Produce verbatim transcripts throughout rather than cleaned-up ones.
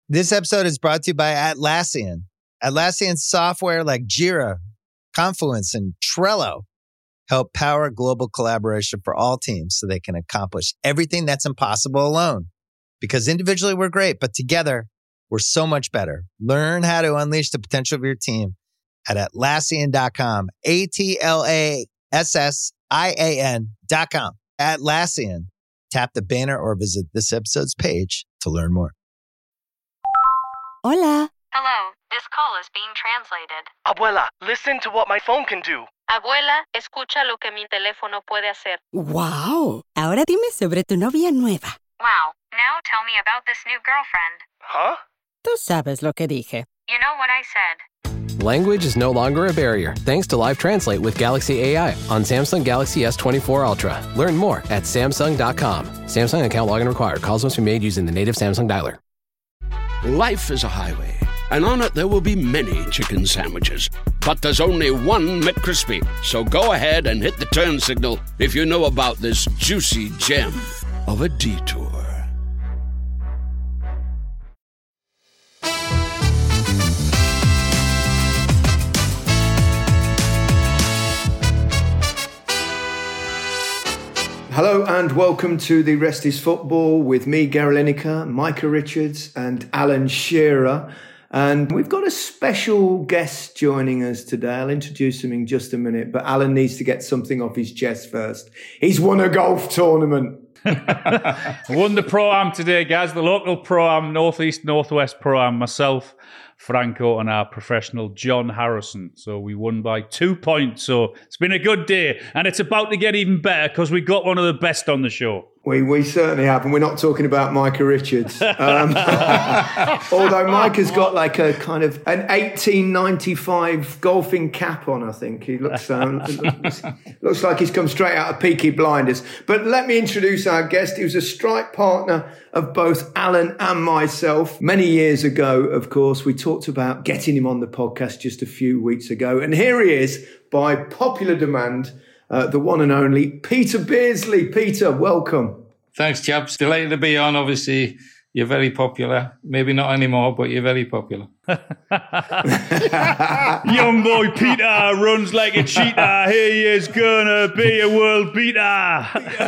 This episode is brought to you by Atlassian. Atlassian software like Jira, Confluence, and Trello help power global collaboration for all teams so they can accomplish everything that's impossible alone. Because individually we're great, but together we're so much better. Learn how to unleash the potential of your team at Atlassian dot com. A T L A S S I A N dot com. Atlassian. Tap the banner or visit this episode's page to learn more. Hola. Hello, this call is being translated. Abuela, listen to what my phone can do. Abuela, escucha lo que mi teléfono puede hacer. Wow. Ahora dime sobre tu novia nueva. Wow, now tell me about this new girlfriend. Huh? Tú sabes lo que dije. You know what I said. Language is no longer a barrier thanks to Live Translate with Galaxy A I on Samsung Galaxy S twenty-four Ultra. Learn more at Samsung dot com. Samsung account login required. Calls must be made using the native Samsung dialer. Life is a highway, and on it there will be many chicken sandwiches. But there's only one McCrispy. So go ahead and hit the turn signal if you know about this juicy gem of a detour. Hello and welcome to the Rest is Football with me, Gary Lineker, Micah Richards and Alan Shearer. And we've got a special guest joining us today. I'll introduce him in just a minute, but Alan needs to get something off his chest first. He's won a golf tournament. I won the Pro-Am today, guys, the local Pro-Am, Northeast, Northwest Pro-Am, myself, Franco, and our professional John Harrison. So we won by two points. So it's been a good day. And it's about to get even better because we got one of the best on the show. We we certainly have, and we're not talking about Micah Richards. Um, although Micah's got like a kind of an eighteen ninety-five golfing cap on, I think. He looks um, looks, looks like he's come straight out of Peaky Blinders. But let me introduce our guest. He was a strike partner of both Alan and myself. Many years ago, of course, we talked about getting him on the podcast just a few weeks ago. And here he is, by popular demand, Uh, the one and only Peter Beardsley. Peter, welcome. Thanks, chaps. Delighted to be on. Obviously, you're very popular. Maybe not anymore, but you're very popular. Young boy Peter runs like a cheetah. He is gonna be a world beater.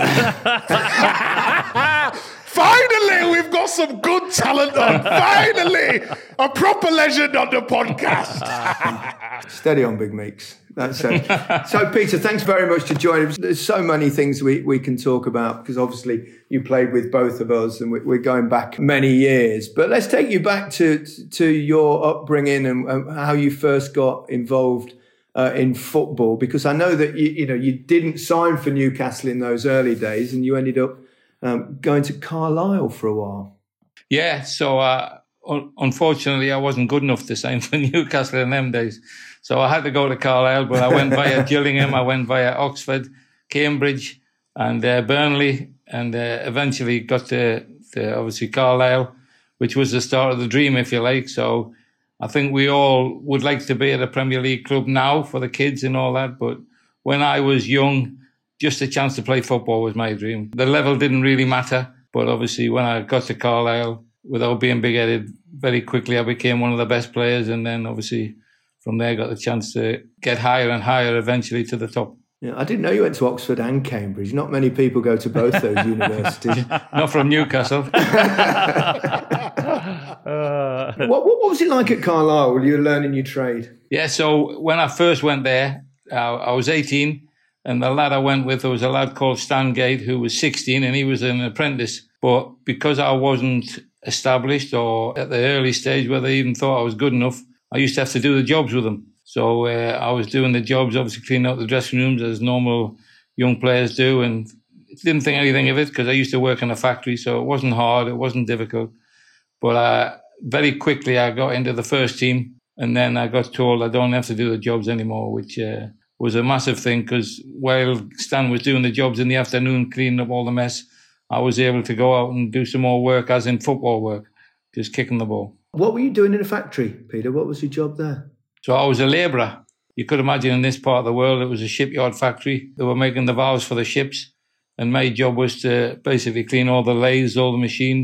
Finally, we've got some good talent on. Finally, a proper legend on the podcast. Steady on, Big Meeks. That's it. So, Peter, thanks very much to join us. There's so many things we, we can talk about because obviously you played with both of us and we're going back many years. But let's take you back to to your upbringing and, and how you first got involved uh, in football. Because I know that you you know you didn't sign for Newcastle in those early days, and you ended up um, going to Carlisle for a while. Yeah, so uh, un- unfortunately, I wasn't good enough to sign for Newcastle in them days. So I had to go to Carlisle, but I went via Gillingham, I went via Oxford, Cambridge, and uh, Burnley, and uh, eventually got to, to obviously Carlisle, which was the start of the dream, if you like. So I think we all would like to be at a Premier League club now for the kids and all that. But when I was young, just a chance to play football was my dream. The level didn't really matter, but obviously when I got to Carlisle, without being big-headed, very quickly I became one of the best players, and then obviously from there, got the chance to get higher and higher, eventually to the top. Yeah, I didn't know you went to Oxford and Cambridge. Not many people go to both those universities. Not from Newcastle. uh, what, what was it like at Carlisle when you were learning your trade? Yeah, so when I first went there, uh, I was eighteen, and the lad I went with, there was a lad called Stan Gate who was sixteen, and he was an apprentice. But because I wasn't established or at the early stage where they even thought I was good enough, I used to have to do the jobs with them. So uh, I was doing the jobs, obviously cleaning out the dressing rooms as normal young players do, and didn't think anything of it because I used to work in a factory, so it wasn't hard, it wasn't difficult. But uh, very quickly I got into the first team, and then I got told I don't have to do the jobs anymore, which uh, was a massive thing because while Stan was doing the jobs in the afternoon, cleaning up all the mess, I was able to go out and do some more work, as in football work, just kicking the ball. What were you doing in a factory, Peter? What was your job there? So I was a labourer. You could imagine in this part of the world, it was a shipyard factory. They were making the valves for the ships. And my job was to basically clean all the lathes, all the machines.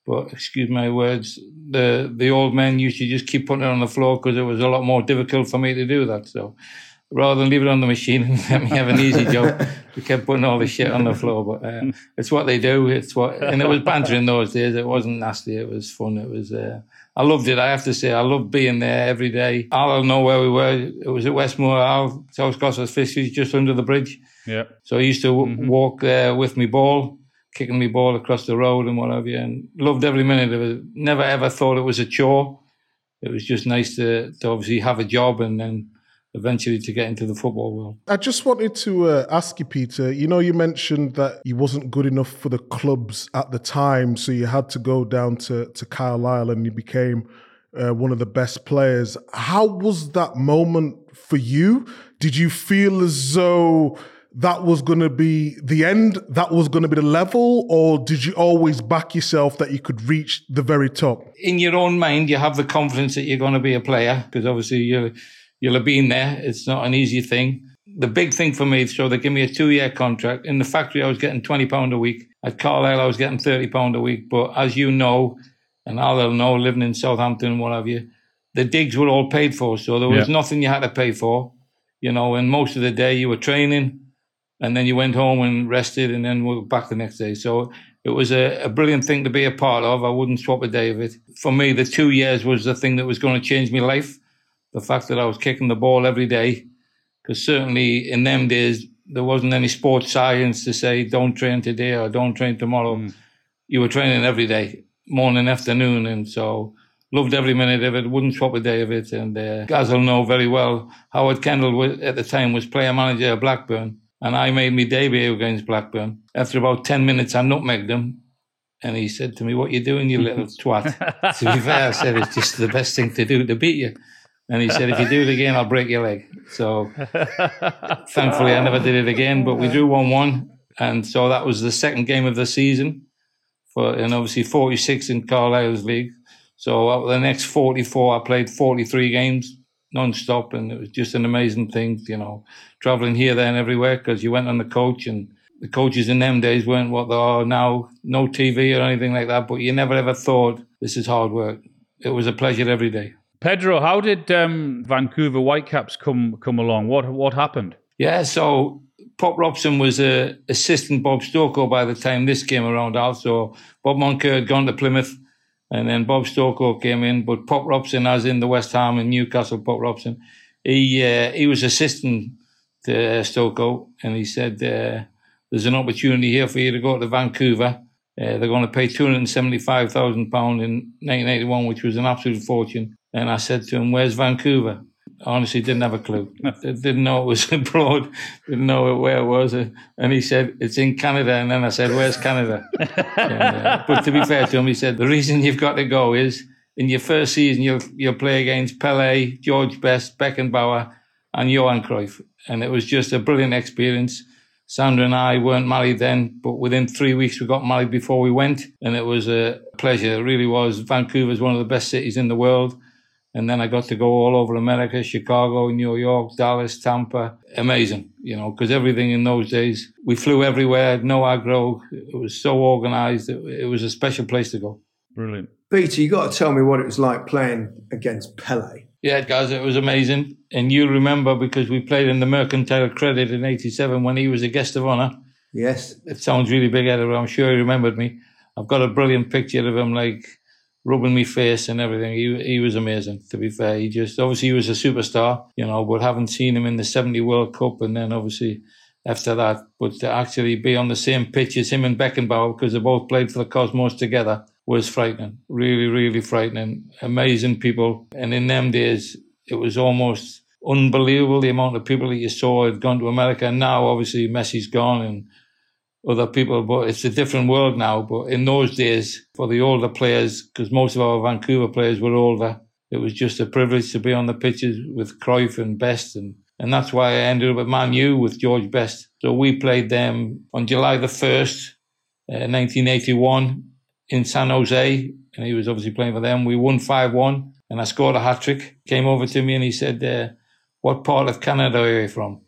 but excuse my words, the the old men used to just keep putting it on the floor because it was a lot more difficult for me to do that. So rather than leave it on the machine and let me have an easy job, we kept putting all the shit on the floor. But uh, it's what they do. It's what, and it was banter in those days. It wasn't nasty. It was fun. It was. Uh, I loved it. I have to say, I loved being there every day. I'll know where we were. It was at Westmoor. Al, South Gosford Fisheries, just under the bridge. Yeah. So I used to w- mm-hmm. walk there with my ball, kicking my ball across the road and whatever, and loved every minute of it. Never ever thought it was a chore. It was just nice to, to obviously have a job and then eventually to get into the football world. I just wanted to uh, ask you, Peter, you know, you mentioned that you wasn't good enough for the clubs at the time, so you had to go down to, to Carlisle and you became uh, one of the best players. How was that moment for you? Did you feel as though that was going to be the end, that was going to be the level, or did you always back yourself that you could reach the very top? In your own mind, you have the confidence that you're going to be a player, because obviously you're You'll have been there. It's not an easy thing. The big thing for me, so they give me a two-year contract. In the factory, I was getting twenty pounds a week. At Carlisle, I was getting thirty pounds a week. But as you know, and I'll know, living in Southampton and what have you, the digs were all paid for. So there was yeah. nothing you had to pay for. You know, and most of the day you were training, and then you went home and rested, and then we were back the next day. So it was a, a brilliant thing to be a part of. I wouldn't swap a day of it. For me, the two years was the thing that was going to change my life. The fact that I was kicking the ball every day, because certainly in them days, there wasn't any sports science to say, don't train today or don't train tomorrow. Mm. You were training every day, morning, afternoon. And so loved every minute of it, wouldn't swap a day of it. And uh, guys will know very well, Howard Kendall was, at the time was player manager at Blackburn. And I made my debut against Blackburn. After about ten minutes, I nutmegged him. And he said to me, what you doing, you little twat? To be fair, I said, it's just the best thing to do to beat you. And he said, if you do it again, I'll break your leg. So thankfully, I never did it again. But we drew one one. And so that was the second game of the season. For And obviously forty-six in Carlisle's league. So out of the next forty-four, I played forty-three games non-stop. And it was just an amazing thing, you know, traveling here, there and everywhere, because you went on the coach. And the coaches in them days weren't what they are now. No T V or anything like that. But you never ever thought this is hard work. It was a pleasure every day. Pedro, how did um, Vancouver Whitecaps come come along? What what happened? Yeah, so Pop Robson was a assistant Bob Stokoe by the time this came around. Also, Bob Moncur had gone to Plymouth, and then Bob Stokoe came in. But Pop Robson, as in the West Ham and Newcastle, Pop Robson, he uh, he was assistant to uh, Stokoe, and he said, uh, "There's an opportunity here for you to go to Vancouver. Uh, they're going to pay two hundred seventy-five thousand pounds in nineteen eighty-one, which was an absolute fortune." And I said to him, where's Vancouver? I honestly didn't have a clue. I didn't know it was abroad, didn't know where it was. And he said, it's in Canada. And then I said, where's Canada? and, uh, but to be fair to him, he said, the reason you've got to go is in your first season, you'll, you'll play against Pelé, George Best, Beckenbauer, and Johan Cruyff. And it was just a brilliant experience. Sandra and I weren't married then, but within three weeks we got married before we went. And it was a pleasure. It really was. Vancouver is one of the best cities in the world. And then I got to go all over America, Chicago, New York, Dallas, Tampa. Amazing, you know, because everything in those days, we flew everywhere, no aggro. It was so organised. It, it was a special place to go. Brilliant. Peter, you got to tell me what it was like playing against Pelé. Yeah, guys, it was amazing. And you remember because we played in the Mercantile Credit in eighty-seven when he was a guest of honour. Yes. It sounds really big, Edward. I'm sure he remembered me. I've got a brilliant picture of him, like, rubbing me face and everything. He he was amazing, to be fair. He just, obviously he was a superstar, you know, but having seen him in the seventy World Cup and then obviously after that, but to actually be on the same pitch as him and Beckenbauer, because they both played for the Cosmos together, was frightening. Really, really frightening. Amazing people. And in them days, it was almost unbelievable the amount of people that you saw had gone to America. And now, obviously, Messi's gone and other people, but it's a different world now. But in those days, for the older players, because most of our Vancouver players were older, it was just a privilege to be on the pitches with Cruyff and Best. And, and that's why I ended up at Man U with George Best. So we played them on July the first, uh, nineteen eighty-one in San Jose. And he was obviously playing for them. We won five one and I scored a hat-trick. Came over to me and he said, uh, what part of Canada are you from?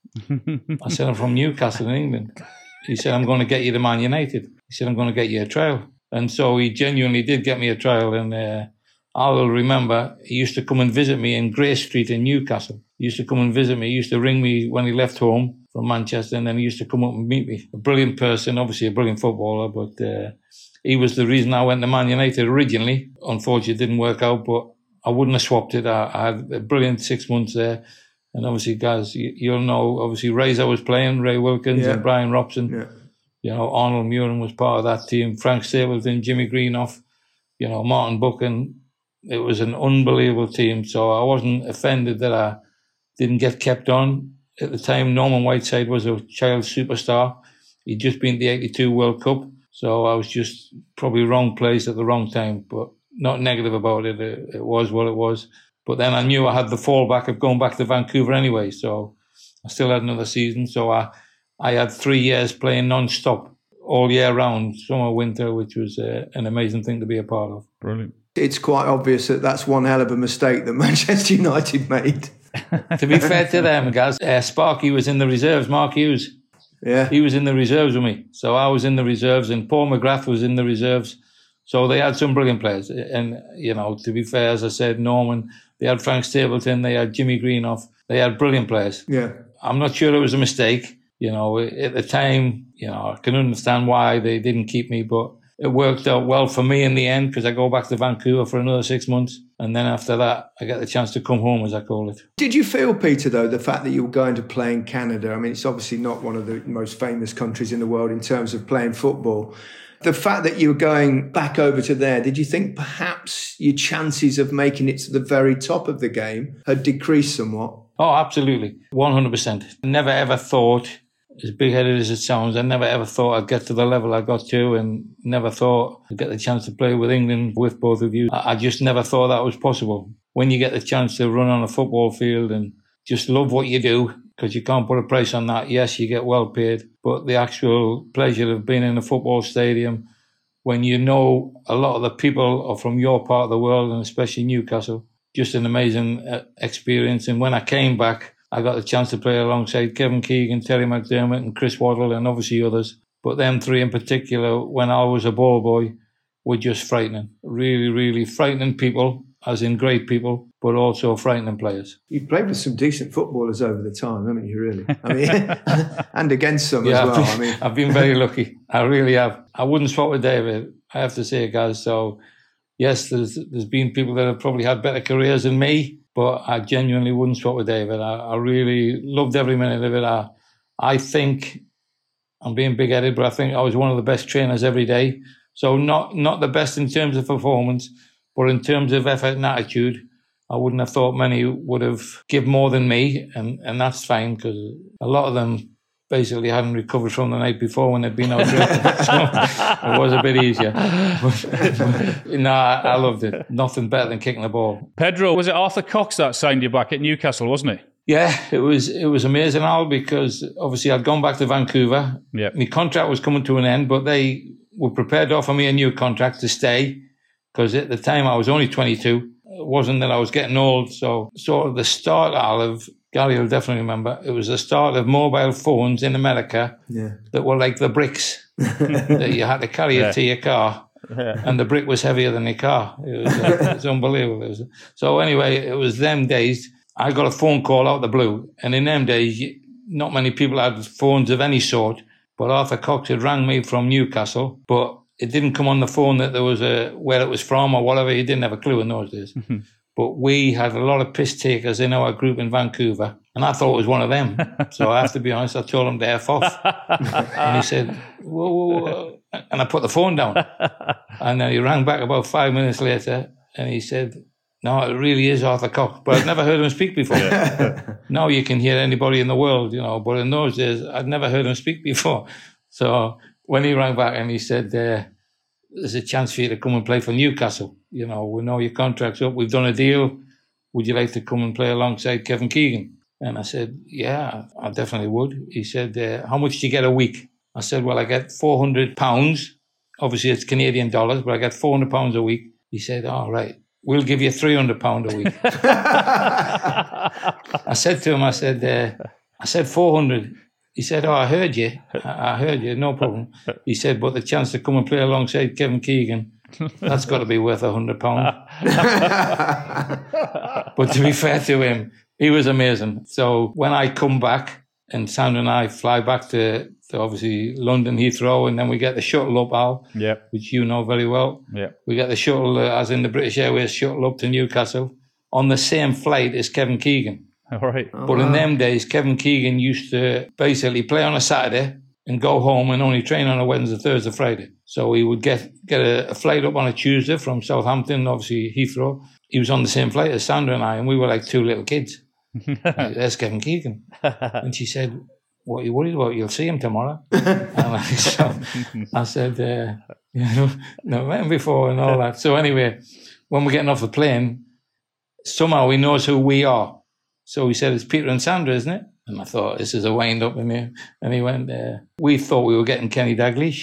I said, I'm from Newcastle in England. He said, I'm going to get you to Man United. He said, I'm going to get you a trial. And so he genuinely did get me a trial. And uh, I will remember he used to come and visit me in Grey Street in Newcastle. He used to come and visit me. He used to ring me when he left home from Manchester, and then he used to come up and meet me. A brilliant person, obviously a brilliant footballer, but uh, he was the reason I went to Man United originally. Unfortunately, it didn't work out, but I wouldn't have swapped it. I, I had a brilliant six months there. And obviously, guys, you, you'll know, obviously, Razor was playing, Ray Wilkins Yeah. and Brian Robson. Yeah. You know, Arnold Muren was part of that team. Frank Stapleton, Jimmy Greenough, you know, Martin Buchan. It was an unbelievable team. So I wasn't offended that I didn't get kept on. At the time, Norman Whiteside was a child superstar. He'd just been at the eighty-two World Cup. So I was just probably wrong place at the wrong time, but not negative about it. It, it was what it was. But then I knew I had the fallback of going back to Vancouver anyway. So I still had another season. So I, I had three years playing non-stop all year round, summer, winter, which was uh, an amazing thing to be a part of. Brilliant. It's quite obvious that that's one hell of a mistake that Manchester United made. To be fair to them, guys, uh, Sparky was in the reserves, Mark Hughes. Yeah. He was in the reserves with me. So I was in the reserves and Paul McGrath was in the reserves. So they had some brilliant players. And, you know, to be fair, as I said, Norman, they had Frank Stapleton, they had Jimmy Greenough. They had brilliant players. Yeah. I'm not sure it was a mistake. You know, at the time, you know, I can understand why they didn't keep me, but it worked out well for me in the end because I go back to Vancouver for another six months. And then after that, I get the chance to come home, as I call it. Did you feel, Peter, though, the fact that you were going to play in Canada? I mean, it's obviously not one of the most famous countries in the world in terms of playing football. The fact that you were going back over to there, did you think perhaps your chances of making it to the very top of the game had decreased somewhat? Oh, absolutely. one hundred percent. Never ever thought, as big-headed as it sounds, I never ever thought I'd get to the level I got to and never thought I'd get the chance to play with England with both of you. I just never thought that was possible. When you get the chance to run on a football field and just love what you do, because you can't put a price on that. Yes, you get well paid, but the actual pleasure of being in a football stadium when you know a lot of the people are from your part of the world, and especially Newcastle, just an amazing uh, experience. And when I came back, I got the chance to play alongside Kevin Keegan, Terry McDermott and Chris Waddle and obviously others. But them three in particular, when I was a ball boy, were just frightening. Really, really frightening people, as in great people, but also frightening players. You played with some decent footballers over the time, haven't you, really? I mean, and against some yeah, as well. I've been, I mean, I've been very lucky. I really have. I wouldn't swap with David, I have to say, guys. So, yes, there's there's been people that have probably had better careers than me, but I genuinely wouldn't swap with David. I, I really loved every minute of it. I, I think, I'm being big-headed, but I think I was one of the best trainers every day. So not not the best in terms of performance, but in terms of effort and attitude, I wouldn't have thought many would have given more than me, and, and that's fine because a lot of them basically hadn't recovered from the night before when they'd been out drinking. So it was a bit easier. But, no, I, I loved it. Nothing better than kicking the ball. Pedro, was it Arthur Cox that signed you back at Newcastle, wasn't he? Yeah, it was it was amazing, Al, because obviously I'd gone back to Vancouver. Yep. My contract was coming to an end, but they were prepared to offer me a new contract to stay because at the time I was only twenty-two. It wasn't that I was getting old. So sort of the start, Al, of, Gary will definitely remember, it was the start of mobile phones in America yeah. that were like the bricks that you had to carry Yeah. it to your car. Yeah. And the brick was heavier than your car. It was, uh, it was unbelievable. It was, so anyway, it was them days. I got a phone call out of the blue. And in them days, not many people had phones of any sort. But Arthur Cox had rang me from Newcastle. But it didn't come on the phone that there was a where it was from or whatever. He didn't have a clue in those days. Mm-hmm. But we had a lot of piss takers in our group in Vancouver. And I thought it was one of them. So I have to be honest, I told him to F off. And he said, whoa, whoa, whoa. And I put the phone down. And then he rang back about five minutes later and he said, no, it really is Arthur Cox. But I'd never heard him speak before. Yeah. Now you can hear anybody in the world, you know. But in those days, I'd never heard him speak before. So when he rang back and he said, uh, there's a chance for you to come and play for Newcastle. You know, we know your contract's up. We've done a deal. Would you like to come and play alongside Kevin Keegan? And I said, yeah, I definitely would. He said, uh, how much do you get a week? I said, well, I get four hundred pounds. Obviously, it's Canadian dollars, but I get four hundred pounds a week. He said, all right, we'll give you three hundred pounds a week. I said to him, I said, uh, I said four hundred. He said, oh, I heard you. I I heard you, no problem. He said, but the chance to come and play alongside Kevin Keegan, that's got to be worth a hundred pounds. But to be fair to him, he was amazing. So when I come back, and Sandra and I fly back to, to obviously London Heathrow, and then we get the shuttle up, Al, yep. which you know very well. Yep. We get the shuttle, uh, as in the British Airways shuttle up to Newcastle, on the same flight as Kevin Keegan. All right. Oh, but wow. in them days, Kevin Keegan used to basically play on a Saturday and go home and only train on a Wednesday, Thursday, Friday. So he would get, get a, a flight up on a Tuesday from Southampton, obviously Heathrow. He was on the same flight as Sandra and I, and we were like two little kids. There's Kevin Keegan. And she said, what are you worried about? You'll see him tomorrow. And I, so I said, uh, you know, no, met him before and all that. So anyway, when we're getting off the plane, somehow he knows who we are. So he said, it's Peter and Sandra, isn't it? And I thought, this is a wind up in here. And he went, uh, we thought we were getting Kenny Dalglish.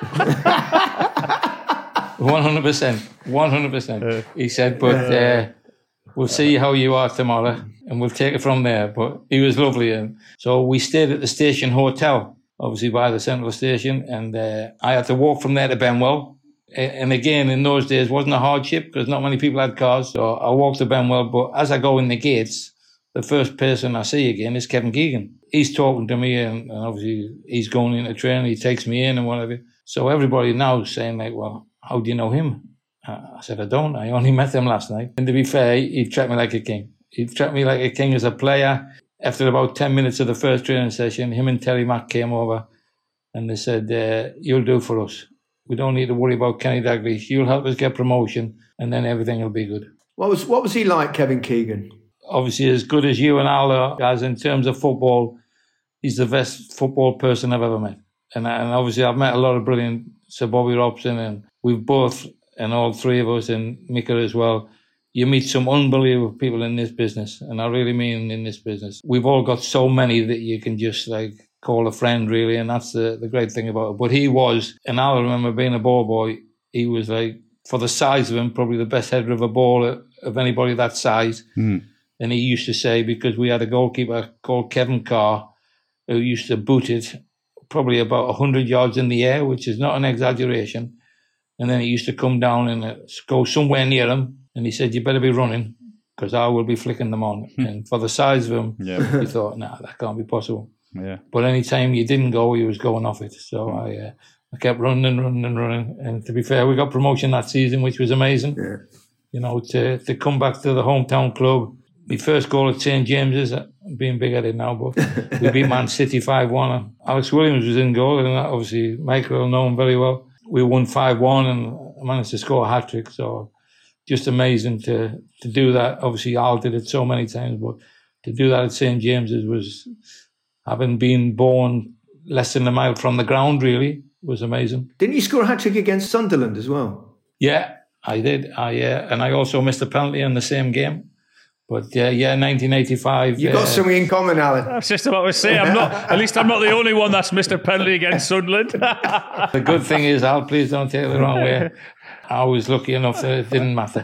one hundred percent. one hundred percent. He said, but uh, we'll see how you are tomorrow and we'll take it from there. But he was lovely. And so we stayed at the station hotel, obviously by the central station. And uh, I had to walk from there to Benwell. And again, in those days, wasn't a hardship because not many people had cars. So I walked to Benwell. But as I go in the gates, the first person I see again is Kevin Keegan. He's talking to me and, and obviously he's going into training. He takes me in and whatever. So everybody now is saying like, well, how do you know him? I said, I don't. I only met him last night. And to be fair, he, he treated me like a king. He treated me like a king as a player. After about ten minutes of the first training session, him and Terry Mack came over and they said, uh, you'll do for us. We don't need to worry about Kenny Dalglish. You'll help us get promotion and then everything will be good. What was what was he like, Kevin Keegan? Obviously, as good as you and Al are, guys, in terms of football, he's the best football person I've ever met. And, and obviously, I've met a lot of brilliant Sir Bobby Robson, and we've both, and all three of us, and Mika as well, you meet some unbelievable people in this business. And I really mean in this business. We've all got so many that you can just, like, call a friend, really, and that's the, the great thing about it. But he was, and I remember being a ball boy, he was, like, for the size of him, probably the best header of a ball of anybody that size. Mm. And he used to say, because we had a goalkeeper called Kevin Carr, who used to boot it probably about one hundred yards in the air, which is not an exaggeration. And then he used to come down and uh, go somewhere near him. And he said, you better be running because I will be flicking them on. And for the size of him, yeah. he thought, nah, that can't be possible. Yeah. But any time you didn't go, he was going off it. So I, uh, I kept running and running and running. And to be fair, we got promotion that season, which was amazing. Yeah. You know, to, to come back to the hometown club. My first goal at Saint James's, I'm being big-headed now, but we beat Man City five one. Alex Williams was in goal, and obviously Michael will know him very well. We won five one and I managed to score a hat-trick, so just amazing to, to do that. Obviously, Al did it so many times, but to do that at Saint James's was, having been born less than a mile from the ground, really, was amazing. Didn't you score a hat-trick against Sunderland as well? Yeah, I did. I uh, And I also missed a penalty in the same game. But yeah, yeah, nineteen eighty-five. You got uh, something in common, Alan. That's just about to say. I'm not. At least I'm not the only one that's missed a penalty against Sunderland. The good thing is, Al, please don't take it the wrong way. I was lucky enough that it didn't matter.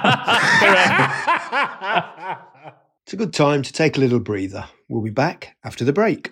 It's a good time to take a little breather. We'll be back after the break.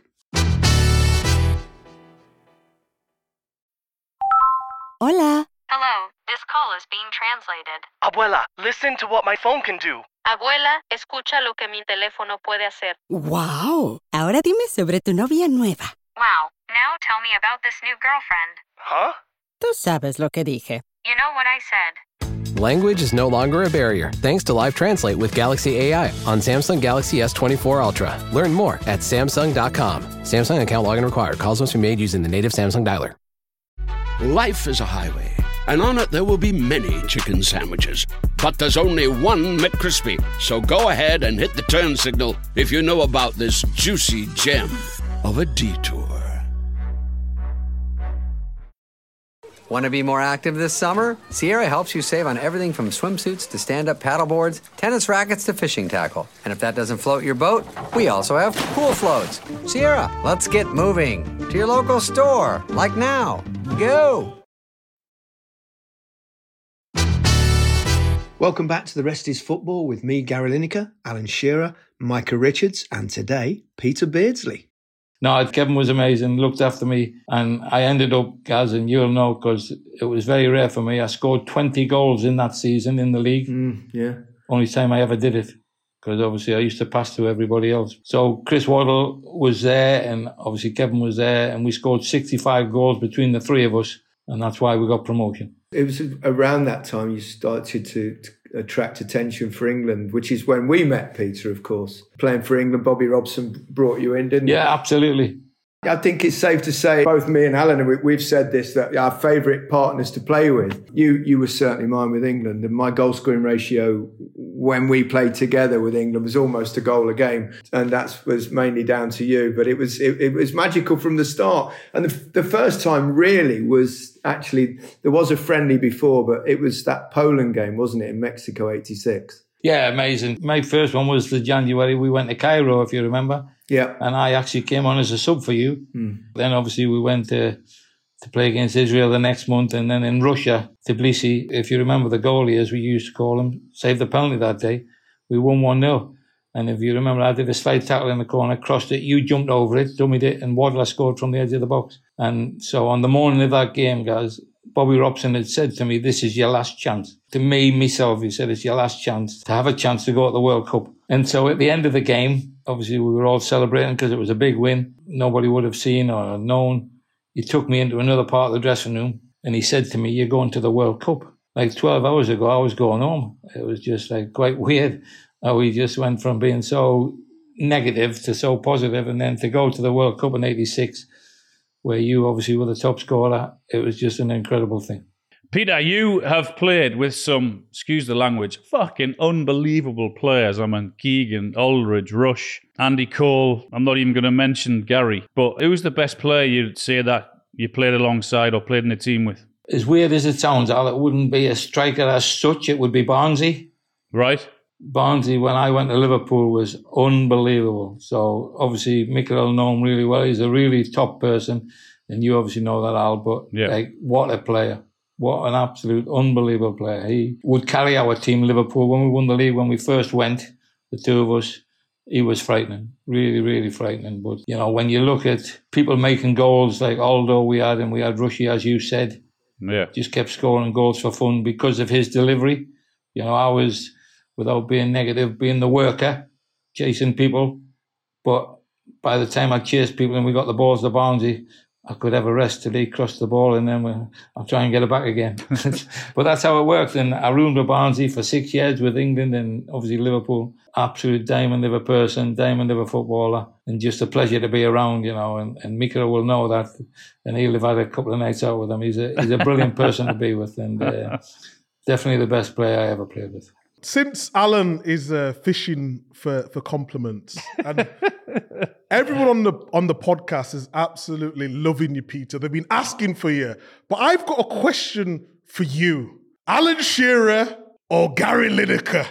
Hola. Hello, this call is being translated. Abuela, listen to what my phone can do. Abuela, escucha lo que mi teléfono puede hacer. Wow. Ahora dime sobre tu novia nueva. Wow, now tell me about this new girlfriend. Huh? Tú sabes lo que dije. You know what I said. Language is no longer a barrier thanks to Live Translate with Galaxy A I on Samsung Galaxy S twenty-four Ultra. Learn more at Samsung dot com. Samsung account login required. Calls must be made using the native Samsung dialer. Life is a highway, and on it there will be many chicken sandwiches. But there's only one McCrispy. So go ahead and hit the turn signal if you know about this juicy gem of a detour. Want to be more active this summer? Sierra helps you save on everything from swimsuits to stand-up paddleboards, tennis rackets to fishing tackle. And if that doesn't float your boat, we also have pool floats. Sierra, let's get moving. To your local store, like now. Go! Welcome back to The Rest is Football with me, Gary Lineker, Alan Shearer, Micah Richards, and today, Peter Beardsley. No, Kevin was amazing, looked after me, and I ended up, Gaz, and you'll know, because it was very rare for me. I scored twenty goals in that season in the league. Mm, yeah. Only time I ever did it, because obviously I used to pass to everybody else. So Chris Waddle was there, and obviously Kevin was there, and we scored sixty-five goals between the three of us, and that's why we got promotion. It was around that time you started to, to attract attention for England, which is when we met, Peter, of course. Playing for England, Bobby Robson brought you in, didn't he? Yeah, absolutely. I think it's safe to say, both me and Alan, we, we've said this, that our favourite partners to play with, you you were certainly mine with England. And my goal scoring ratio when we played together with England was almost a goal a game. And that was mainly down to you. But it was it, it was magical from the start. And the, the first time really was actually, there was a friendly before, but it was that Poland game, wasn't it, in Mexico eighty-six? Yeah, amazing. My first one was the January. We went to Cairo, if you remember. Yeah. And I actually came on as a sub for you. Mm. Then obviously we went to to play against Israel the next month, and then in Russia, Tbilisi, if you remember the goalie, as we used to call him, saved the penalty that day. We won one nil. And if you remember, I did a slide tackle in the corner, crossed it, you jumped over it, dummied it, and Waddler scored from the edge of the box. And so on the morning of that game, guys, Bobby Robson had said to me, this is your last chance. To me, myself, he said, it's your last chance to have a chance to go to the World Cup. And so at the end of the game, obviously we were all celebrating because it was a big win. Nobody would have seen or known. He took me into another part of the dressing room and he said to me, you're going to the World Cup. Like twelve hours ago, I was going home. It was just like quite weird how we just went from being so negative to so positive, and then to go to the World Cup in eighty-six, where you obviously were the top scorer. It was just an incredible thing. Peter, you have played with some, excuse the language, fucking unbelievable players. I mean, Keegan, Aldridge, Rush, Andy Cole. I'm not even going to mention Gary. But who's the best player you'd say that you played alongside or played in a team with? As weird as it sounds, Al, it wouldn't be a striker as such. It would be Barnesy. Right. Barnesy, when I went to Liverpool, was unbelievable. So obviously, Mikel will know him really well. He's a really top person. And you obviously know that, Al. But yeah. like, what a player. What an absolute unbelievable player. He would carry our team, Liverpool. When we won the league, when we first went, the two of us, he was frightening. Really, really frightening. But, you know, when you look at people making goals like Aldo we had, and we had Rushy, as you said, yeah, just kept scoring goals for fun because of his delivery. You know, I was, without being negative, being the worker, chasing people. But by the time I chased people and we got the balls to Barnesy, I could have a rest till he crossed the ball, and then we'll, I'll try and get it back again. But that's how it worked. And I roomed with Barnesy for six years with England and obviously Liverpool. Absolute diamond of a person, diamond of a footballer, and just a pleasure to be around, you know. And, and Mika will know that, and he'll have had a couple of nights out with him. He's a he's a brilliant person to be with, and uh, definitely the best player I ever played with. Since Alan is uh, fishing for, for compliments, and everyone on the on the podcast is absolutely loving you, Peter. They've been asking for you. But I've got a question for you. Alan Shearer or Gary Lineker?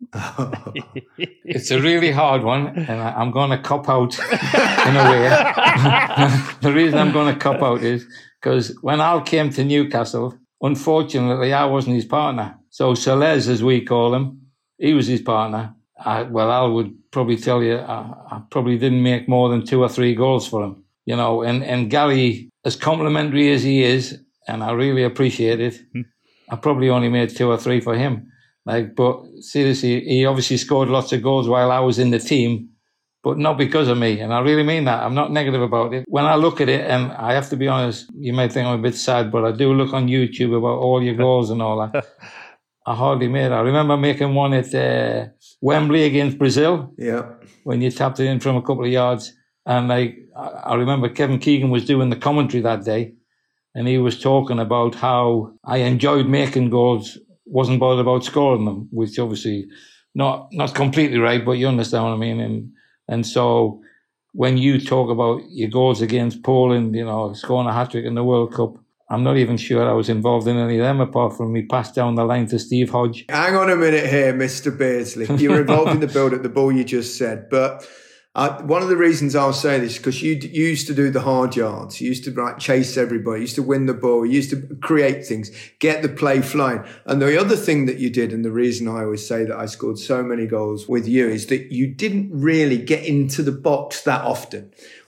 It's a really hard one, and I, I'm going to cop out in a way. The reason I'm going to cop out is because when Al came to Newcastle, unfortunately, I wasn't his partner. So Celez, as we call him, he was his partner. I, well, Al would probably tell you I, I probably didn't make more than two or three goals for him, you know. And, and Gary, as complimentary as he is, and I really appreciate it, I probably only made two or three for him. Like, but seriously, he obviously scored lots of goals while I was in the team, but not because of me. And I really mean that. I'm not negative about it. When I look at it, and I have to be honest, you might think I'm a bit sad, but I do look on YouTube about all your goals and all that. I hardly made it. I remember making one at uh, Wembley against Brazil. Yeah. When you tapped it in from a couple of yards. And like, I remember Kevin Keegan was doing the commentary that day, and he was talking about how I enjoyed making goals, wasn't bothered about scoring them, which obviously not not completely right, but you understand what I mean. And and so when you talk about your goals against Poland, you know, scoring a hat-trick in the World Cup, I'm not even sure I was involved in any of them apart from me pass down the line to Steve Hodge. Hang on a minute here, Mister Beardsley. You were involved in the build at the ball you just said, but Uh, one of the reasons I'll say this is because you, you used to do the hard yards. You used to like chase everybody. You used to win the ball. You used to create things, get the play flying. And the other thing that you did, and the reason I always say that I scored so many goals with you, is that you didn't really get into the box that often.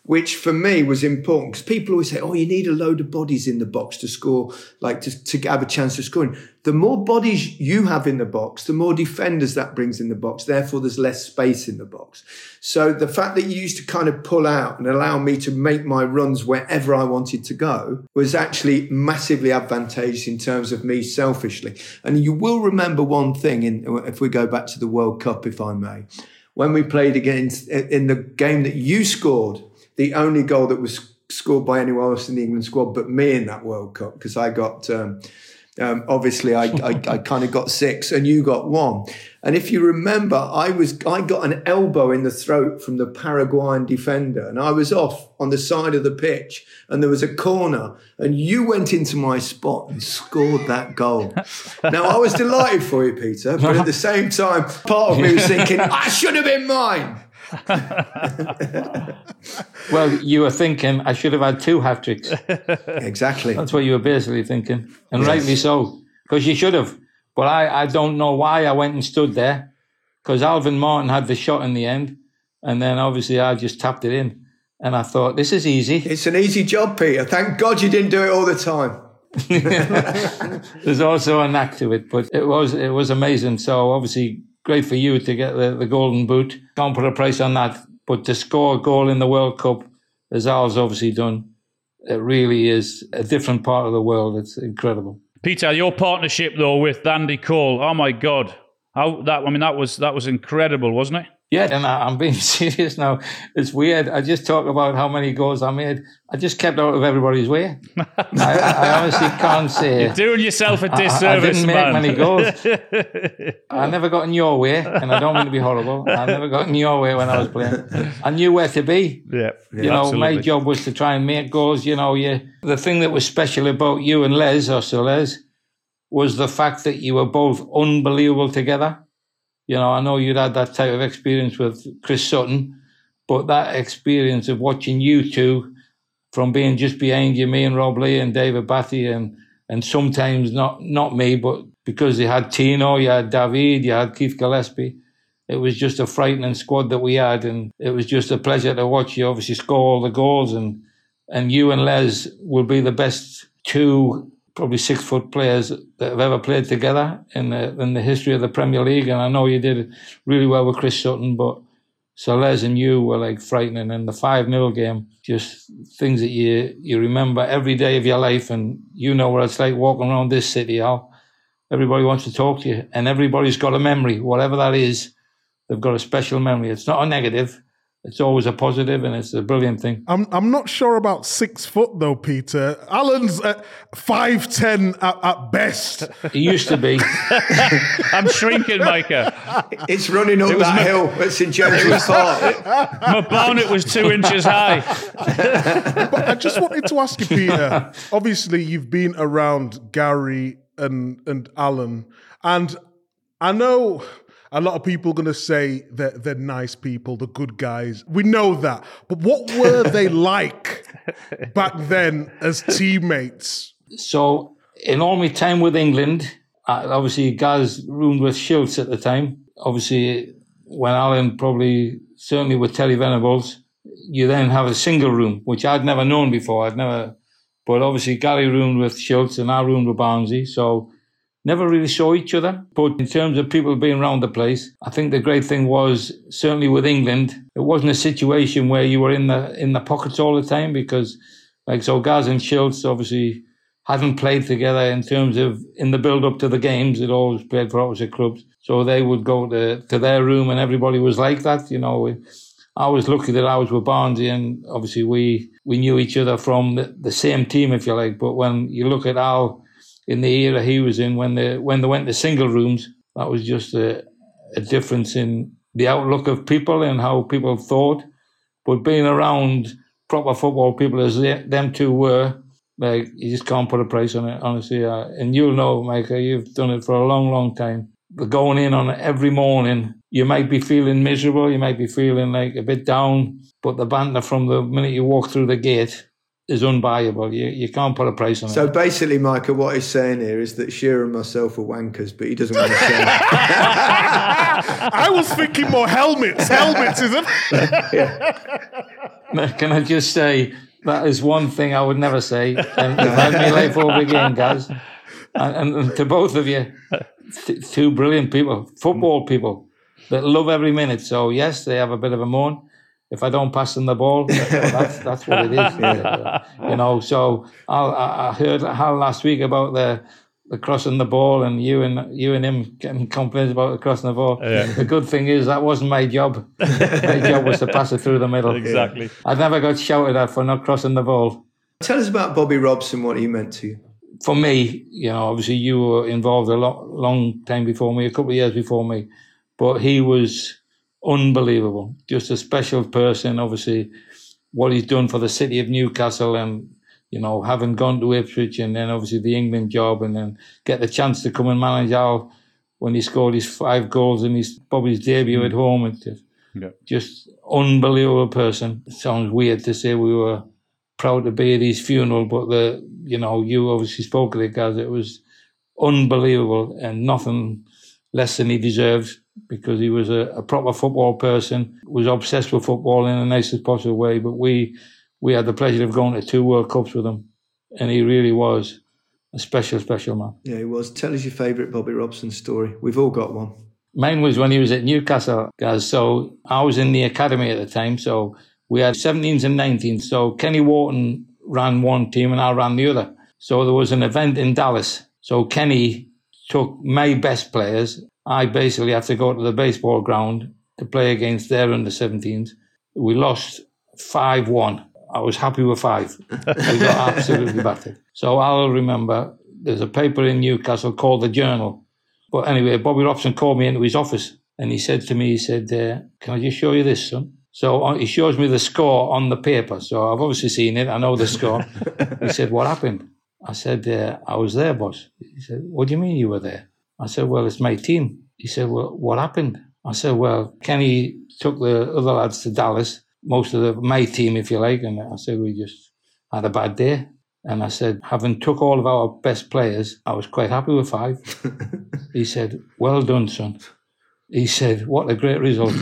which for me was important because people always say, oh, you need a load of bodies in the box to score, like to, to have a chance of scoring. The more bodies you have in the box, the more defenders that brings in the box. Therefore, there's less space in the box. So the fact that you used to kind of pull out and allow me to make my runs wherever I wanted to go was actually massively advantageous in terms of me selfishly. And you will remember one thing, in, if we go back to the World Cup, if I may, when we played against in the game that you scored, the only goal that was scored by anyone else in the England squad but me in that World Cup, because I got, um, um, obviously I, I, I kind of got six and you got one. And if you remember, I was I got an elbow in the throat from the Paraguayan defender and I was off on the side of the pitch and there was a corner and you went into my spot and scored that goal. Now, I was delighted for you, Peter, but at the same time, part of me was thinking, I should have been mine. Well, you were thinking I should have had two hat tricks. Exactly. That's what you were basically thinking, and yes. rightly so, because you should have. But I, I don't know why I went and stood there, because Alvin Martin had the shot in the end, and then obviously I just tapped it in, and I thought this is easy. It's an easy job, Peter. Thank God you didn't do it all the time. There's also a knack to it, but it was it was amazing. So obviously. Great for you to get the, the golden boot. Can't put a price on that. But to score a goal in the World Cup, as Al's obviously done, it really is a different part of the world. It's incredible. Peter, your partnership though with Andy Cole, oh my God, how that? I mean, that was that was incredible, wasn't it? Yeah, and I, I'm being serious now. It's weird. I just talk about how many goals I made. I just kept out of everybody's way. I, I honestly can't say. You're doing yourself a disservice, I, I didn't make man. many goals. I never got in your way, and I don't mean to be horrible. I never got in your way when I was playing. I knew where to be. Yeah, yeah you know, absolutely. my job was to try and make goals. You know, you, the thing that was special about you and Les, or so Les, was the fact that you were both unbelievable together. You know, I know you'd had that type of experience with Chris Sutton, but that experience of watching you two from being just behind you, me and Rob Lee and David Batty, and and sometimes not not me, but because you had Tino, you had David, you had Keith Gillespie, it was just a frightening squad that we had, and it was just a pleasure to watch you obviously score all the goals, and and you and Les will be the best two probably six-foot players that have ever played together in the in the history of the Premier League. And I know you did really well with Chris Sutton, but so Les and you were like frightening. And the five nil game, just things that you you remember every day of your life. And you know what it's like walking around this city, Al. Everybody wants to talk to you, and everybody's got a memory, whatever that is. They've got a special memory. It's not a negative. It's always a positive, and it's a brilliant thing. I'm I'm not sure about six foot though, Peter. Alan's at five ten at, at best. He used to be. I'm shrinking, Micah. It's running up It was that my- hill at St James's Park. My bonnet was two inches high. But I just wanted to ask you, Peter. Obviously, you've been around Gary and and Alan, and I know a lot of people are going to say that they're nice people, the good guys. We know that. But what were they like back then as teammates? So, in all my time with England, uh, obviously, Gaz roomed with Schultz at the time. Obviously, when Alan probably, certainly with Terry Venables, you then have a single room, which I'd never known before. I'd never, but obviously, Gary roomed with Schultz and I roomed with Barnsley. So, never really saw each other. But in terms of people being around the place, I think the great thing was, certainly with England, it wasn't a situation where you were in the in the pockets all the time, because, like, so Gaz and Schultz obviously hadn't played together in terms of in the build-up to the games. They'd always played for opposite clubs. So they would go to, to their room and everybody was like that. You know, I was lucky that I was with Barnsley, and obviously we, we knew each other from the, the same team, if you like. But when you look at Al, in the era he was in, when they when they went to single rooms, that was just a, a difference in the outlook of people and how people thought. But being around proper football people as they, them two were, like, you just can't put a price on it, honestly. Uh, and you'll know, Micah, you've done it for a long, long time. But going in on it every morning, you might be feeling miserable, you might be feeling like a bit down, but the banter from the minute you walk through the gate is unbuyable. You you can't put a price on So it. basically, Micah, what he's saying here is that Shearer and myself are wankers, but he doesn't want to say it. I was thinking more helmets. Helmets, is it? Can I just say, that is one thing I would never say. And you've had me life over again, guys. And, and, and to both of you, th- two brilliant people, football people that love every minute. So, yes, they have a bit of a moan. If I don't pass them the ball, that's that's what it is. Yeah. You know, so I'll, I heard Hal last week about the the crossing the ball, and you and you and him getting complaints about the crossing the ball. Yeah. The good thing is that wasn't my job. My job was to pass it through the middle. Exactly. I never got shouted at for not crossing the ball. Tell us about Bobby Robson, what he meant to you. For me, you know, obviously you were involved a lot, long time before me, a couple of years before me, but he was unbelievable. Just a special person. Obviously, what he's done for the city of Newcastle, and you know, having gone to Ipswich, and then obviously the England job, and then get the chance to come and manage Al when he scored his five goals in his Bobby's debut mm. at home. It's just, yeah. just unbelievable person. It sounds weird to say we were proud to be at his funeral, but the you know, you obviously spoke of it, guys. It was unbelievable, and nothing less than he deserved, because he was a, a proper football person, was obsessed with football in the nicest possible way. But we we had the pleasure of going to two World Cups with him, and he really was a special, special man. Yeah, he was. Tell us your favourite Bobby Robson story. We've all got one. Mine was when he was at Newcastle, guys. So I was in the academy at the time, so we had seventeens and nineteens. So Kenny Wharton ran one team and I ran the other. So there was an event in Dallas. So Kenny took my best players. I basically had to go to the baseball ground to play against their under seventeens. We lost five one. I was happy with five. We got absolutely battered. So I'll remember there's a paper in Newcastle called The Journal. But anyway, Bobby Robson called me into his office and he said to me, he said, uh, can I just show you this, son? So he shows me the score on the paper. So I've obviously seen it. I know the score. He said, what happened? I said, uh, I was there, boss. He said, what do you mean you were there? I said, well, it's my team. He said, well, what happened? I said, well, Kenny took the other lads to Dallas, most of the my team, if you like. And I said, we just had a bad day. And I said, having took all of our best players, I was quite happy with five. He said, well done, son. He said, what a great result.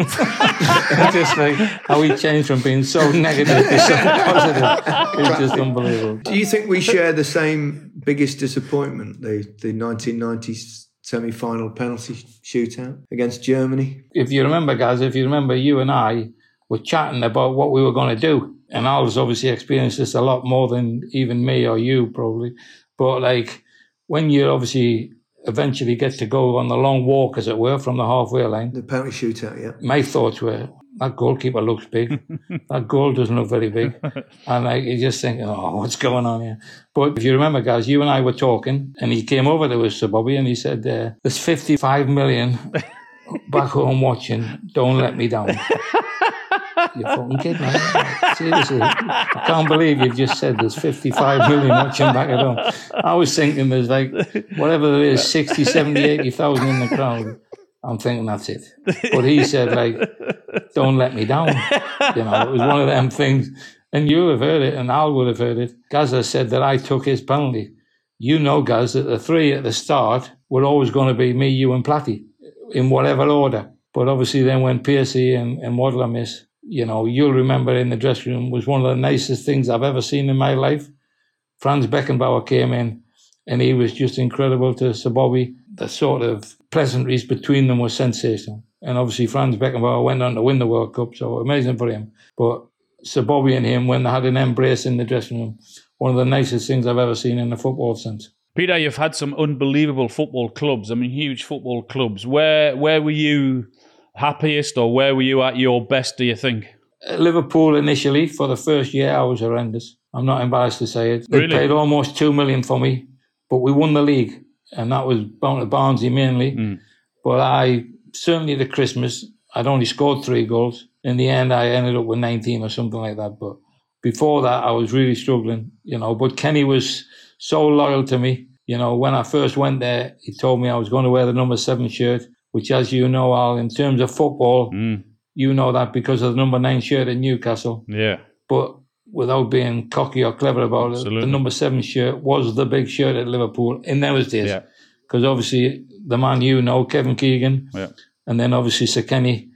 Just like how he changed from being so negative to so positive. It's just unbelievable. Do you think we share the same biggest disappointment, the, the nineteen ninety semi-final penalty shootout against Germany? If you remember, guys, if you remember, you and I were chatting about what we were going to do. And Al's obviously experienced this a lot more than even me or you, probably. But, like, when you obviously eventually get to go on the long walk, as it were, from the halfway line. The penalty shootout, yeah. My thoughts were, that goalkeeper looks big. That goal doesn't look very big. And like, you're just thinking, oh, what's going on here? But if you remember, guys, you and I were talking, and he came over to us, Sir Bobby, and he said, uh, there's fifty-five million back home watching. Don't let me down. You're fucking kidding, man. Seriously. I can't believe you've just said there's fifty-five million watching back at home. I was thinking there's like, whatever there is, sixty, seventy, eighty thousand in the crowd. I'm thinking that's it. But he said, like, don't let me down. You know, it was one of them things. And you'll have heard it, and Al would have heard it. Gazza said that I took his penalty. You know, Gaz, that the three at the start were always going to be me, you, and Platty, in whatever order. But obviously then when Piercy and, and Waddler missed, you know, you'll remember in the dressing room was one of the nicest things I've ever seen in my life. Franz Beckenbauer came in and he was just incredible to Sir Bobby. The sort of pleasantries between them was sensational. And obviously Franz Beckenbauer went on to win the World Cup, so amazing for him. But Sir Bobby and him, when they had an embrace in the dressing room, one of the nicest things I've ever seen in the football sense. Peter, you've had some unbelievable football clubs. I mean, huge football clubs. Where where were you happiest, or where were you at your best, do you think? Liverpool initially. For the first year, I was horrendous. I'm not embarrassed to say it. They Really? paid almost two million for me, but we won the league, and that was down to Barnsley mainly. Mm. But I, certainly at Christmas, I'd only scored three goals. In the end, I ended up with nineteen or something like that. But before that, I was really struggling, you know. But Kenny was so loyal to me. You know, when I first went there, he told me I was going to wear the number seven shirt, which, as you know, Al, in terms of football, mm. you know that because of the number nine shirt at Newcastle. Yeah. But without being cocky or clever about Absolutely. it, the number seven shirt was the big shirt at Liverpool in those days. Yeah. Because obviously the man you know, Kevin Keegan, Yeah. and then obviously Sir Kenny, Yeah.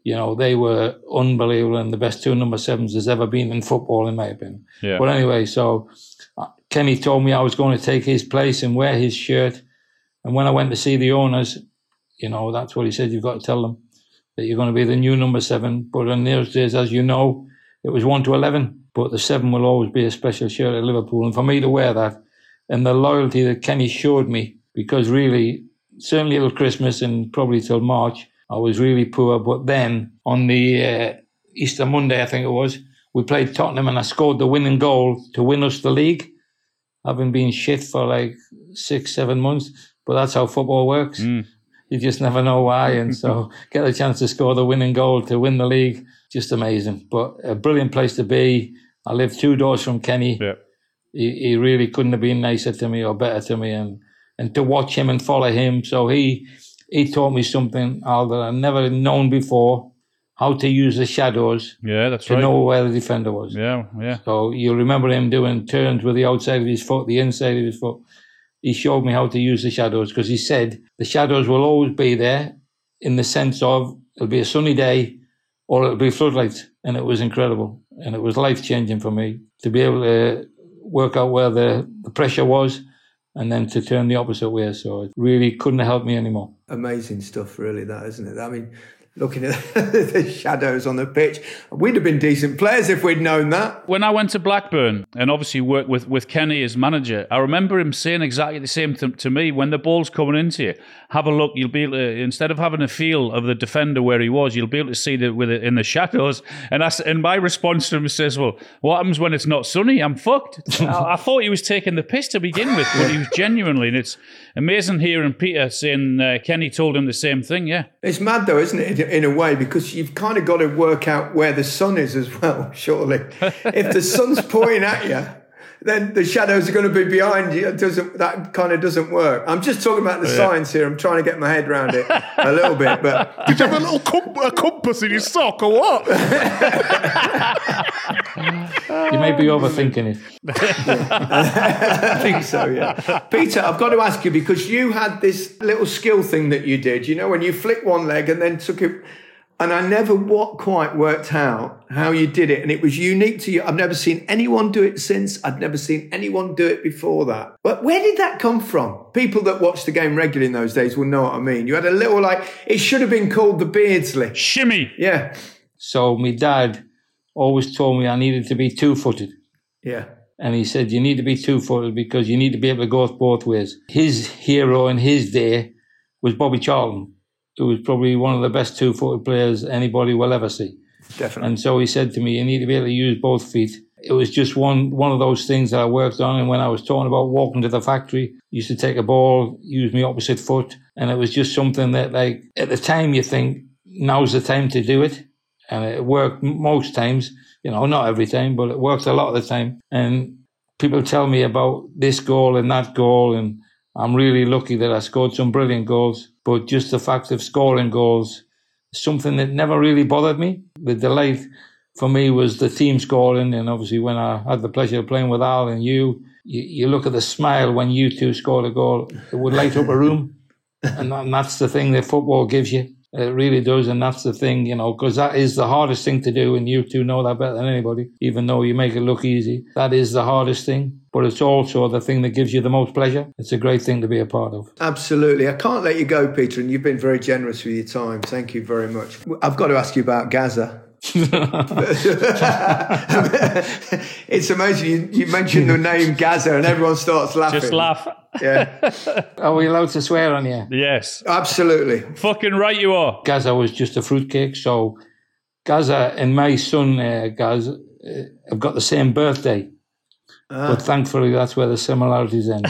you know, they were unbelievable and the best two number sevens there's ever been in football, in my opinion. Yeah. But anyway, so uh, Kenny told me I was going to take his place and wear his shirt. And when I went to see the owners, you know, that's what he said. You've got to tell them that you're going to be the new number seven. But in those days, as you know, it was one to eleven. But the seven will always be a special shirt at Liverpool. And for me to wear that and the loyalty that Kenny showed me, because really, certainly till Christmas and probably till March, I was really poor. But then on the uh, Easter Monday, I think it was, we played Tottenham and I scored the winning goal to win us the league. Having been shit for like six, seven months. But that's how football works. Mm. You just never know why. And so get a chance to score the winning goal to win the league, just amazing. But a brilliant place to be. I lived two doors from Kenny. Yeah. He, he really couldn't have been nicer to me or better to me. And, and to watch him and follow him. So he he taught me something, Al, that I'd never known before, how to use the shadows. Yeah, that's to right. know where the defender was. Yeah, yeah. So you'll remember him doing turns with the outside of his foot, the inside of his foot. He showed me how to use the shadows because he said the shadows will always be there in the sense of it'll be a sunny day or it'll be floodlights. And it was incredible. And it was life-changing for me to be able to work out where the, the pressure was and then to turn the opposite way. So it really couldn't have helped me anymore. Amazing stuff, really, that, isn't it? I mean, looking at the shadows on the pitch, we'd have been decent players if we'd known that. When I went to Blackburn and obviously worked with, with Kenny as manager, I remember him saying exactly the same to, to me. When the ball's coming into you, have a look. You'll be able to, instead of having a feel of the defender where he was, you'll be able to see that with it in the shadows. And I, and my response to him says, well, what happens when it's not sunny? I'm fucked. I, I thought he was taking the piss to begin with, but he was genuinely. And it's amazing hearing Peter saying uh, Kenny told him the same thing, yeah. It's mad though, isn't it, in a way, because you've kind of got to work out where the sun is as well, surely. If the sun's pointing at you, then the shadows are going to be behind you. It doesn't, that kind of doesn't work. I'm just talking about the yeah. science here. I'm trying to get my head around it a little bit. But did you have a little comp- a compass in your sock or what? You may be overthinking it. I think so, yeah. Peter, I've got to ask you, because you had this little skill thing that you did, you know, when you flicked one leg and then took it, and I never what quite worked out how you did it. And it was unique to you. I've never seen anyone do it since. I'd never seen anyone do it before that. But where did that come from? People that watched the game regularly in those days will know what I mean. You had a little, like, it should have been called the Beardsley. Shimmy. Yeah. So my dad always told me I needed to be two-footed. Yeah. And he said, you need to be two-footed because you need to be able to go both ways. His hero in his day was Bobby Charlton, who was probably one of the best two-footed players anybody will ever see. Definitely. And so he said to me, you need to be able to use both feet. It was just one one of those things that I worked on. And when I was talking about walking to the factory, I used to take a ball, use my opposite foot. And it was just something that, like, at the time you think, now's the time to do it. And it worked most times, you know, not every time, but it worked a lot of the time. And people tell me about this goal and that goal, and I'm really lucky that I scored some brilliant goals. But just the fact of scoring goals is something that never really bothered me. The delight for me was the team scoring. And obviously when I had the pleasure of playing with Al and you, you, you look at the smile when you two scored a goal. It would light up a room. And, that, and that's the thing that football gives you. It really does. And that's the thing, you know, because that is the hardest thing to do. And you two know that better than anybody, even though you make it look easy. That is the hardest thing. But it's also the thing that gives you the most pleasure. It's a great thing to be a part of. Absolutely. I can't let you go, Peter, and you've been very generous with your time. Thank you very much. I've got to ask you about Gaza. It's amazing. You, you mentioned the name Gaza and everyone starts laughing. Just laugh. Yeah. Are we allowed to swear on you? Yes. Absolutely. Fucking right you are. Gaza was just a fruitcake. So Gaza and my son, uh, Gaz, uh, have got the same birthday. Ah. But thankfully, that's where the similarities end.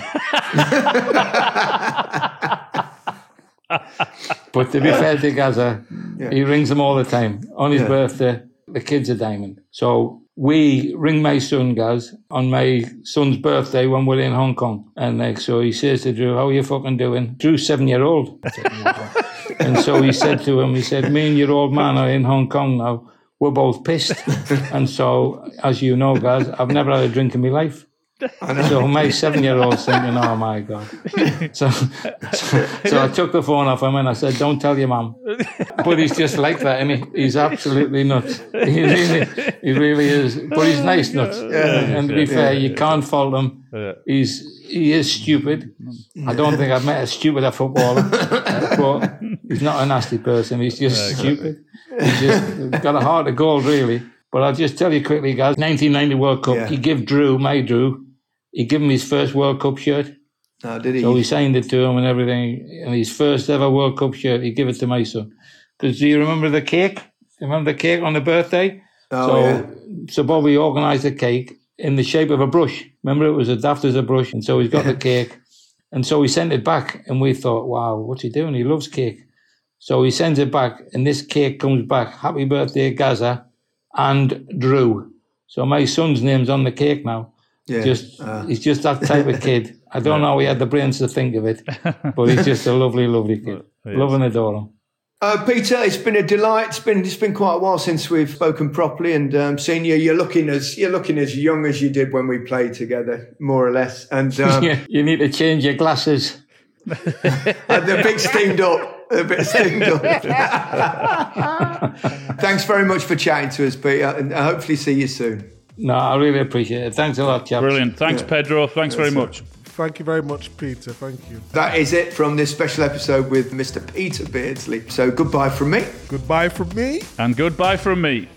But to be fair to Gaza, yeah. He rings them all the time. On his yeah. birthday, the kid's a diamond. So we ring my son, Gaz, on my son's birthday when we're in Hong Kong. And like, so he says to Drew, how are you fucking doing? Drew's seven-year-old. And so he said to him, he said, me and your old man are in Hong Kong now. We're both pissed. And so, as you know, Gaz, I've never had a drink in my life. So my seven-year-old's thinking, oh, my God. So, so, so I took the phone off him and I said, don't tell your mum. But he's just like that, and he? He's absolutely nuts. He really, he really is. But he's nice nuts. Yeah. And to be fair, you can't fault him. He's He is stupid. I don't think I've met a stupider footballer. But he's not a nasty person. He's just stupid. He's just got a heart of gold, really. But I'll just tell you quickly, guys. nineteen ninety World Cup, yeah. He gave Drew, my Drew, he gave him his first World Cup shirt. Oh, did he? So he signed it to him and everything. And his first ever World Cup shirt, he gave it to my son. Because do you remember the cake? Remember the cake on the birthday? Oh, so, yeah. So Bobby organised a cake in the shape of a brush. Remember, it was as daft as a brush. And so he's got the cake. And so he sent it back. And we thought, wow, what's he doing? He loves cake. So he sends it back. And this cake comes back. Happy birthday, Gaza and Drew. So my son's name's on the cake now. Yeah. Just uh. He's just that type of kid. I don't know how he had the brains to think of it. But he's just a lovely, lovely kid. Love and adore him. Uh, Peter, it's been a delight. It's been it's been quite a while since we've spoken properly, and um, seen you. You're looking as you're looking as young as you did when we played together, more or less. And um, yeah, you need to change your glasses. They're a bit steamed up. They're a bit steamed up. Thanks very much for chatting to us, Peter, and uh, hopefully see you soon. No, I really appreciate it. Thanks a lot, chaps. Brilliant. Thanks, yeah. Pedro. Thanks very much. Thank you very much, Peter. Thank you. That is it from this special episode with Mister Peter Beardsley. So goodbye from me. Goodbye from me. And goodbye from me.